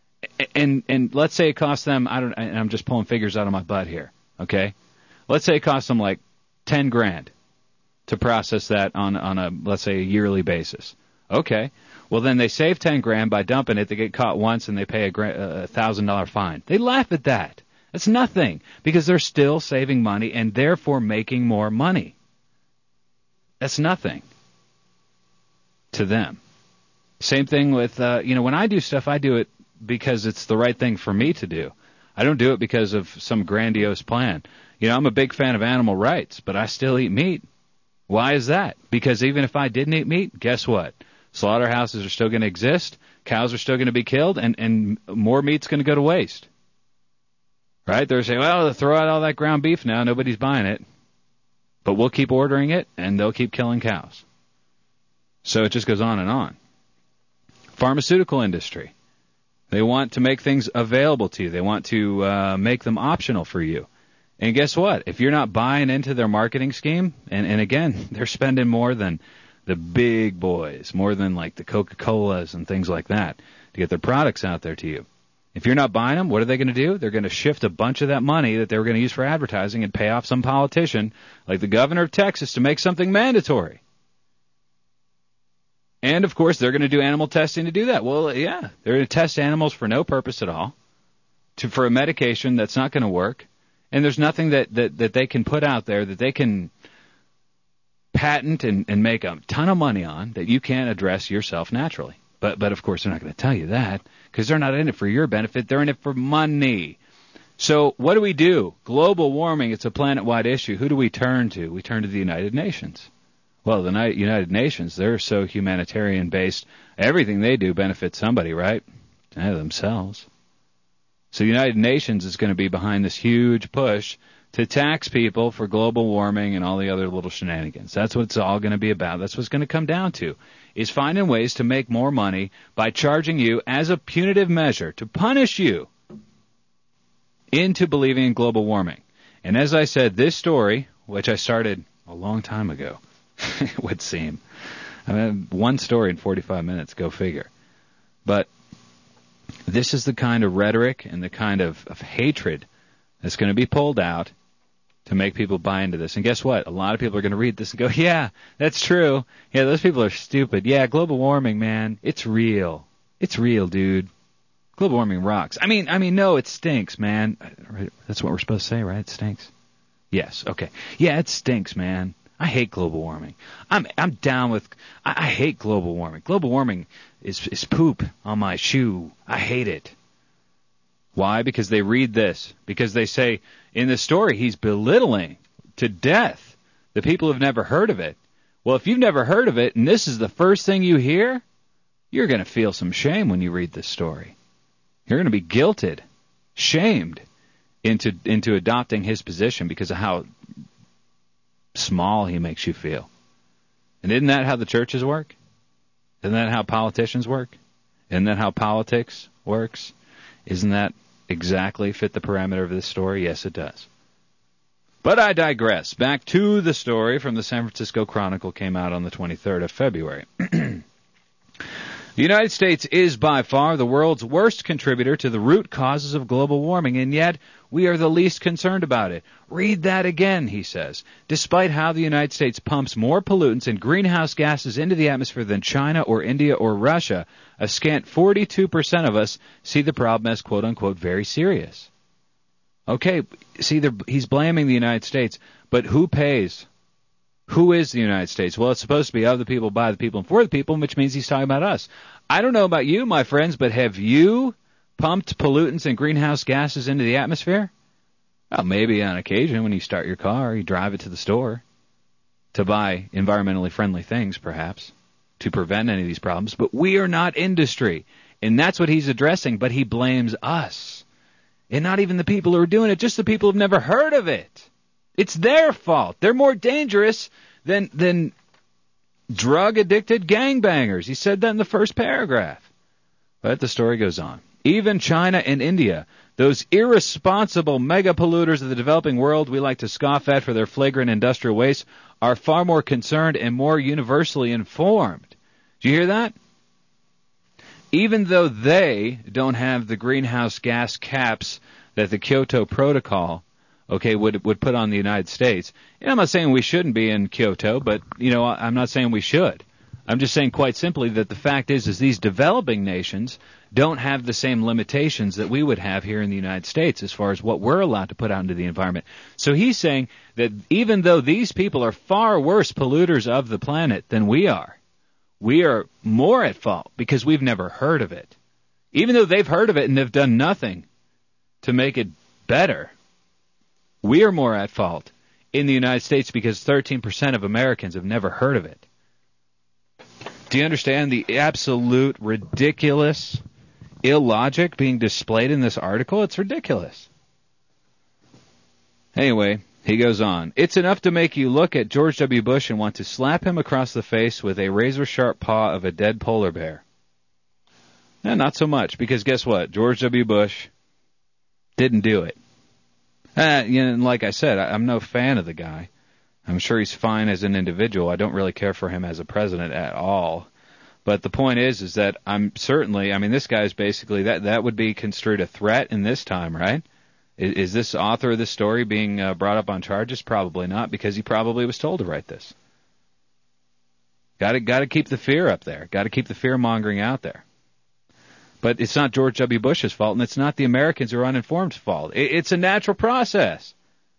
And let's say it costs them, I'm just pulling figures out of my butt here, okay? Let's say it costs them like $10,000 to process that on a, let's say, a yearly basis. Okay. Well, then they save $10,000 by dumping it. They get caught once and they pay a $1,000 fine. They laugh at that. That's nothing because they're still saving money and therefore making more money. That's nothing to them. Same thing with, when I do stuff, I do it because it's the right thing for me to do. I don't do it because of some grandiose plan. I'm a big fan of animal rights, but I still eat meat. Why is that? Because even if I didn't eat meat, guess what? Slaughterhouses are still going to exist, cows are still going to be killed, and more meat's going to go to waste. Right? They're saying, well, throw out all that ground beef now, nobody's buying it. But we'll keep ordering it, and they'll keep killing cows. So it just goes on and on. Pharmaceutical industry. They want to make things available to you. They want to make them optional for you. And guess what? If you're not buying into their marketing scheme, and again, they're spending more than the big boys, more than like the Coca-Colas and things like that to get their products out there to you. If you're not buying them, what are they going to do? They're going to shift a bunch of that money that they were going to use for advertising and pay off some politician like the governor of Texas to make something mandatory. And, of course, they're going to do animal testing to do that. Well, yeah, they're going to test animals for no purpose at all, for a medication that's not going to work. And there's nothing that they can put out there that they can patent and make a ton of money on that you can't address yourself naturally. But of course, they're not going to tell you that because they're not in it for your benefit. They're in it for money. So what do we do? Global warming, it's a planet-wide issue. Who do we turn to? We turn to the United Nations. Well, the United Nations, they're so humanitarian-based. Everything they do benefits somebody, right? Themselves. So the United Nations is going to be behind this huge push to tax people for global warming and all the other little shenanigans. That's what it's all going to be about. That's what it's going to come down to, is finding ways to make more money by charging you as a punitive measure to punish you into believing in global warming. And as I said, this story, which I started a long time ago, it would seem. I mean, one story in 45 minutes, go figure. But this is the kind of rhetoric and the kind of hatred that's going to be pulled out to make people buy into this. And guess what? A lot of people are going to read this and go, yeah, that's true. Yeah, those people are stupid. Yeah, global warming, man, it's real. It's real, dude. Global warming rocks. I mean, no, it stinks, man. That's what we're supposed to say, right? It stinks. Yes, okay. Yeah, it stinks, man. I hate global warming. I'm down with. I hate global warming. Global warming is poop on my shoe. I hate it. Why? Because they read this. Because they say in the story he's belittling to death the people who've never heard of it. Well, if you've never heard of it and this is the first thing you hear, you're going to feel some shame when you read this story. You're going to be guilted, shamed into adopting his position because of how small he makes you feel. And isn't that how the churches work? Isn't that how politicians work? Isn't that how politics works? Isn't that exactly fit the parameter of this story? Yes, it does. But I digress. Back to the story from the San Francisco Chronicle, came out on the 23rd of February. The United States is by far the world's worst contributor to the root causes of global warming, and yet we are the least concerned about it. Read that again, he says. Despite how the United States pumps more pollutants and greenhouse gases into the atmosphere than China or India or Russia, a scant 42% of us see the problem as quote-unquote very serious. Okay, see, he's blaming the United States, but who pays? Who is the United States? Well, it's supposed to be of the people, by the people, and for the people, which means he's talking about us. I don't know about you, my friends, but have you pumped pollutants and greenhouse gases into the atmosphere? Well, maybe on occasion when you start your car, you drive it to the store to buy environmentally friendly things, perhaps, to prevent any of these problems. But we are not industry, and that's what he's addressing, but he blames us. And not even the people who are doing it, just the people who've never heard of it. It's their fault. They're more dangerous than drug-addicted gangbangers. He said that in the first paragraph. But the story goes on. Even China and India, those irresponsible mega-polluters of the developing world we like to scoff at for their flagrant industrial waste, are far more concerned and more universally informed. Do you hear that? Even though they don't have the greenhouse gas caps that the Kyoto Protocol would put on the United States. And I'm not saying we shouldn't be in Kyoto, but, I'm not saying we should. I'm just saying quite simply that the fact is these developing nations don't have the same limitations that we would have here in the United States as far as what we're allowed to put out into the environment. So he's saying that even though these people are far worse polluters of the planet than we are more at fault because we've never heard of it. Even though they've heard of it and have done nothing to make it better, we are more at fault in the United States because 13% of Americans have never heard of it. Do you understand the absolute ridiculous illogic being displayed in this article? It's ridiculous. Anyway, he goes on. It's enough to make you look at George W. Bush and want to slap him across the face with a razor-sharp paw of a dead polar bear. Not so much, because guess what? George W. Bush didn't do it. Like I said, I'm no fan of the guy. I'm sure he's fine as an individual. I don't really care for him as a president at all. But the point is that this guy's basically, that would be construed a threat in this time, right? Is this author of this story being brought up on charges? Probably not, because he probably was told to write this. Got to keep the fear up there. Got to keep the fear-mongering out there. But it's not George W. Bush's fault, and it's not the Americans who are uninformed's fault. It's a natural process.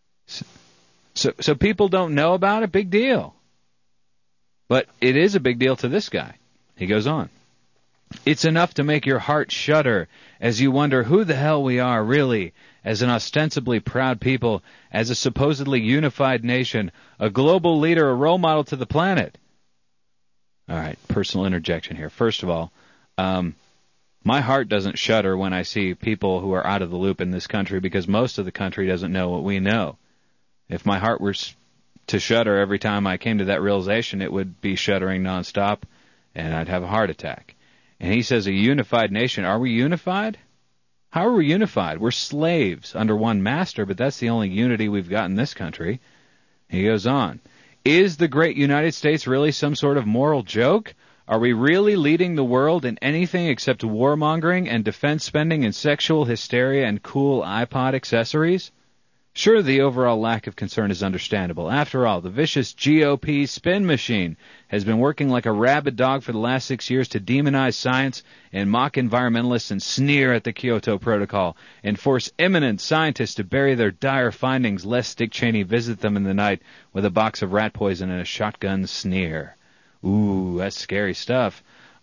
So people don't know about it, big deal. But it is a big deal to this guy. He goes on. It's enough to make your heart shudder as you wonder who the hell we are, really, as an ostensibly proud people, as a supposedly unified nation, a global leader, a role model to the planet. All right, personal interjection here. First of all, My heart doesn't shudder when I see people who are out of the loop in this country because most of the country doesn't know what we know. If my heart were to shudder every time I came to that realization, it would be shuddering nonstop, and I'd have a heart attack. And he says a unified nation. Are we unified? How are we unified? We're slaves under one master, but that's the only unity we've got in this country. He goes on. Is the great United States really some sort of moral joke? Are we really leading the world in anything except warmongering and defense spending and sexual hysteria and cool iPod accessories? Sure, the overall lack of concern is understandable. After all, the vicious GOP spin machine has been working like a rabid dog for the last 6 years to demonize science and mock environmentalists and sneer at the Kyoto Protocol and force eminent scientists to bury their dire findings lest Dick Cheney visit them in the night with a box of rat poison and a shotgun sneer. Ooh, that's scary stuff.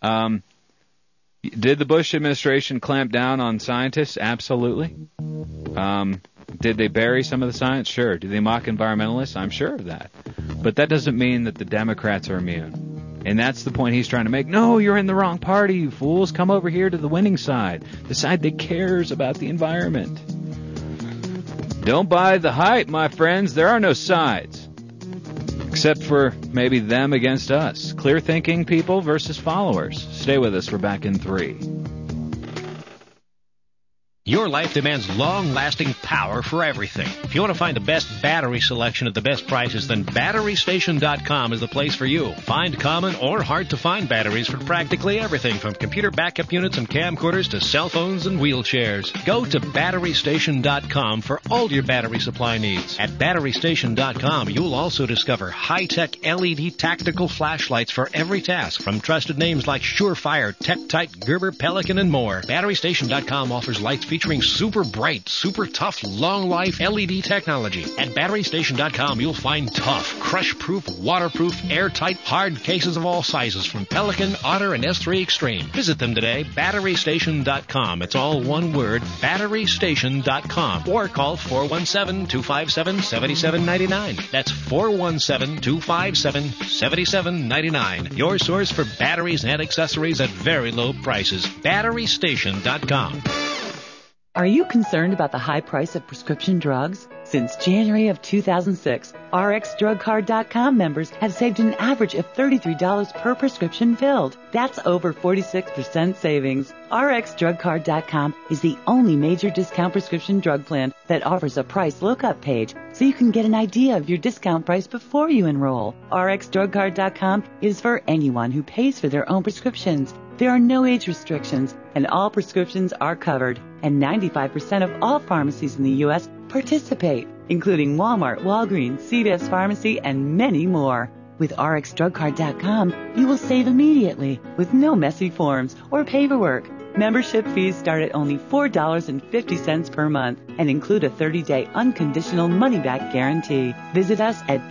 Did the Bush administration clamp down on scientists? Absolutely. Did they bury some of the science? Sure. Did they mock environmentalists? I'm sure of that. But that doesn't mean that the Democrats are immune. And that's the point he's trying to make. No, you're in the wrong party, you fools. Come over here to the winning side, the side that cares about the environment. Don't buy the hype, my friends. There are no sides. Except for maybe them against us. Clear thinking people versus followers. Stay with us. We're back in 3. Your life demands long-lasting power for everything. If you want to find the best battery selection at the best prices, then BatteryStation.com is the place for you. Find common or hard-to-find batteries for practically everything from computer backup units and camcorders to cell phones and wheelchairs. Go to BatteryStation.com for all your battery supply needs. At BatteryStation.com, you'll also discover high-tech LED tactical flashlights for every task from trusted names like Surefire, TechTite, Gerber, Pelican, and more. BatteryStation.com offers lights featuring super bright, super tough, long-life LED technology. At BatteryStation.com, you'll find tough, crush-proof, waterproof, airtight, hard cases of all sizes from Pelican, Otter, and S3 Extreme. Visit them today, BatteryStation.com. It's all one word, BatteryStation.com. Or call 417-257-7799. That's 417-257-7799. Your source for batteries and accessories at very low prices. BatteryStation.com. Are you concerned about the high price of prescription drugs? Since January of 2006, RxDrugCard.com members have saved an average of $33 per prescription filled. That's over 46% savings. RxDrugCard.com is the only major discount prescription drug plan that offers a price lookup page, so you can get an idea of your discount price before you enroll. RxDrugCard.com is for anyone who pays for their own prescriptions. There are no age restrictions, and all prescriptions are covered. And 95% of all pharmacies in the U.S. participate, including Walmart, Walgreens, CVS Pharmacy, and many more. With RxDrugCard.com, you will save immediately with no messy forms or paperwork. Membership fees start at only $4.50 per month and include a 30-day unconditional money-back guarantee. Visit us at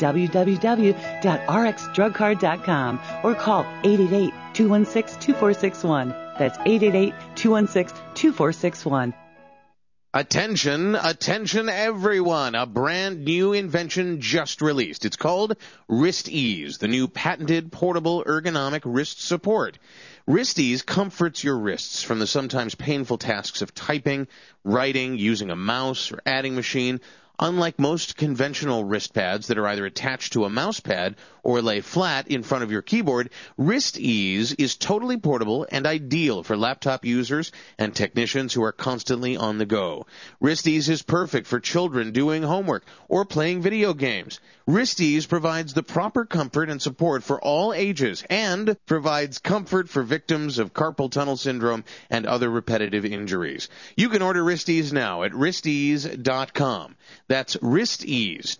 www.rxdrugcard.com or call 888-216-2461. That's 888-216-2461. Attention, attention everyone. A brand new invention just released. It's called Wrist Ease, the new patented portable ergonomic wrist support. Wrist Ease comforts your wrists from the sometimes painful tasks of typing, writing, using a mouse, or adding machine. Unlike most conventional wrist pads that are either attached to a mouse pad or lay flat in front of your keyboard, Wrist Ease is totally portable and ideal for laptop users and technicians who are constantly on the go. Wrist Ease is perfect for children doing homework or playing video games. Wrist Ease provides the proper comfort and support for all ages and provides comfort for victims of carpal tunnel syndrome and other repetitive injuries. You can order Wrist Ease now at wristease.com. That's Wrist Ease,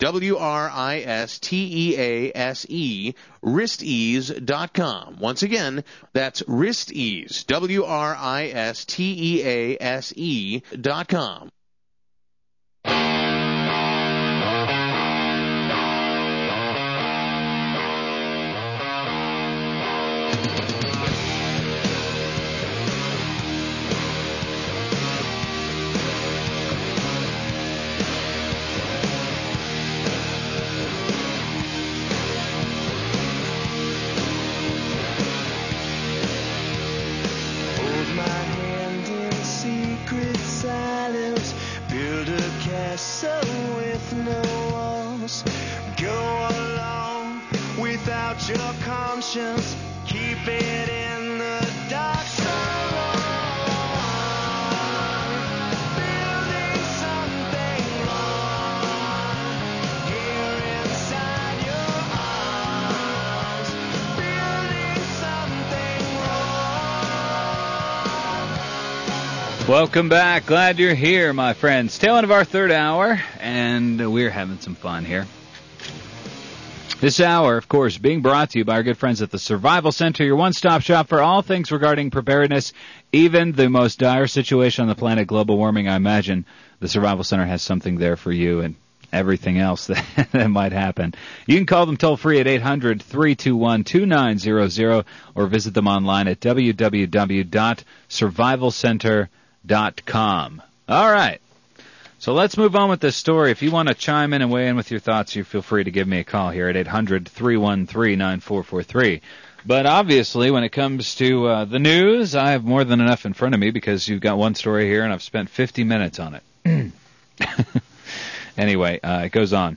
WRISTEASE, wristease.com. Once again, that's Wrist Ease, WRISTEASE.com. conscience, keep it in the dark so long. Building something wrong here inside your arms. Building something wrong. Welcome back. Glad you're here, my friends. Tail end of our third hour, and we're having some fun here. This hour, of course, being brought to you by our good friends at the Survival Center, your one-stop shop for all things regarding preparedness, even the most dire situation on the planet, global warming. I imagine the Survival Center has something there for you and everything else that might happen. You can call them toll-free at 800-321-2900 or visit them online at www.survivalcenter.com. All right. So let's move on with this story. If you want to chime in and weigh in with your thoughts, you feel free to give me a call here at 800-313-9443. But obviously, when it comes to the news, I have more than enough in front of me because you've got one story here, and I've spent 50 minutes on it. Anyway, it goes on.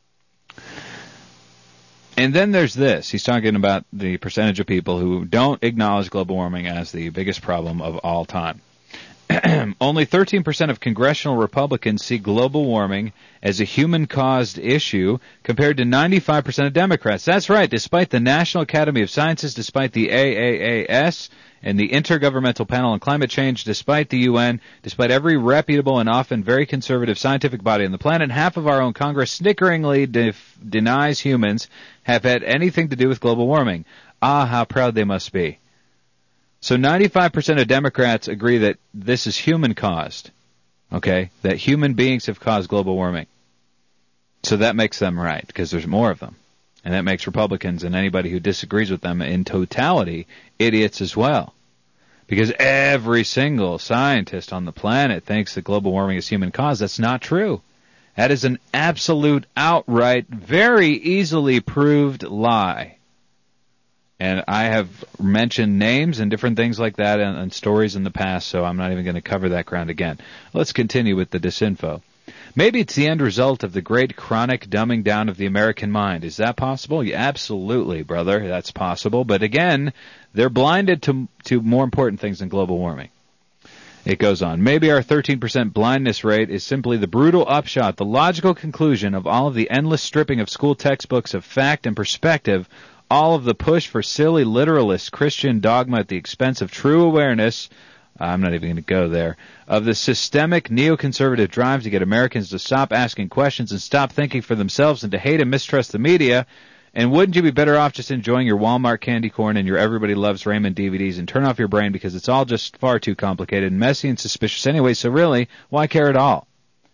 And then there's this. He's talking about the percentage of people who don't acknowledge global warming as the biggest problem of all time. Only 13% of congressional Republicans see global warming as a human-caused issue compared to 95% of Democrats. That's right. Despite the National Academy of Sciences, despite the AAAS and the Intergovernmental Panel on Climate Change, despite the UN, despite every reputable and often very conservative scientific body on the planet, half of our own Congress snickeringly denies humans have had anything to do with global warming. Ah, how proud they must be. So 95% of Democrats agree that this is human-caused, okay, that human beings have caused global warming. So that makes them right, because there's more of them. And that makes Republicans and anybody who disagrees with them in totality idiots as well. Because every single scientist on the planet thinks that global warming is human-caused. That's not true. That is an absolute, outright, very easily proved lie. And I have mentioned names and different things like that and stories in the past, so I'm not even going to cover that ground again. Let's continue with the disinfo. Maybe it's the end result of the great chronic dumbing down of the American mind. Is that possible? Yeah, absolutely, brother. That's possible. But again, they're blinded to more important things than global warming. It goes on. Maybe our 13% blindness rate is simply the brutal upshot, the logical conclusion of all of the endless stripping of school textbooks of fact and perspective, all of the push for silly literalist Christian dogma at the expense of true awareness, I'm not even going to go there, of the systemic neoconservative drive to get Americans to stop asking questions and stop thinking for themselves and to hate and mistrust the media. And wouldn't you be better off just enjoying your Walmart candy corn and your Everybody Loves Raymond DVDs and turn off your brain because it's all just far too complicated and messy and suspicious anyway, so really, why care at all?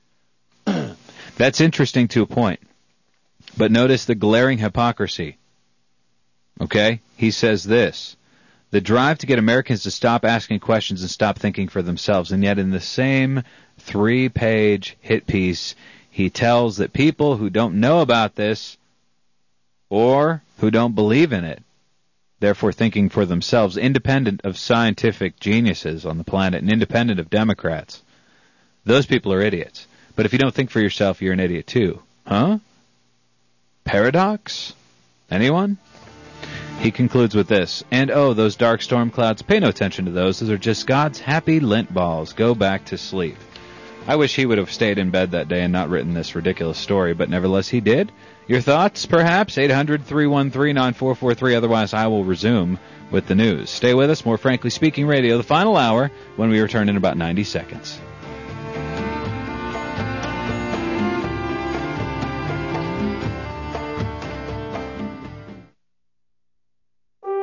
That's interesting to a point. But notice the glaring hypocrisy. Okay? He says this. The drive to get Americans to stop asking questions and stop thinking for themselves. And yet in the same 3-page hit piece, he tells that people who don't know about this or who don't believe in it, therefore thinking for themselves, independent of scientific geniuses on the planet and independent of Democrats, those people are idiots. But if you don't think for yourself, you're an idiot too. Huh? Paradox? Anyone? He concludes with this, and oh, those dark storm clouds, pay no attention to those. Those are just God's happy lint balls. Go back to sleep. I wish he would have stayed in bed that day and not written this ridiculous story, but nevertheless he did. Your thoughts, perhaps? 800-313-9443. Otherwise, I will resume with the news. Stay with us. More Frankly Speaking Radio, the final hour, when we return in about 90 seconds.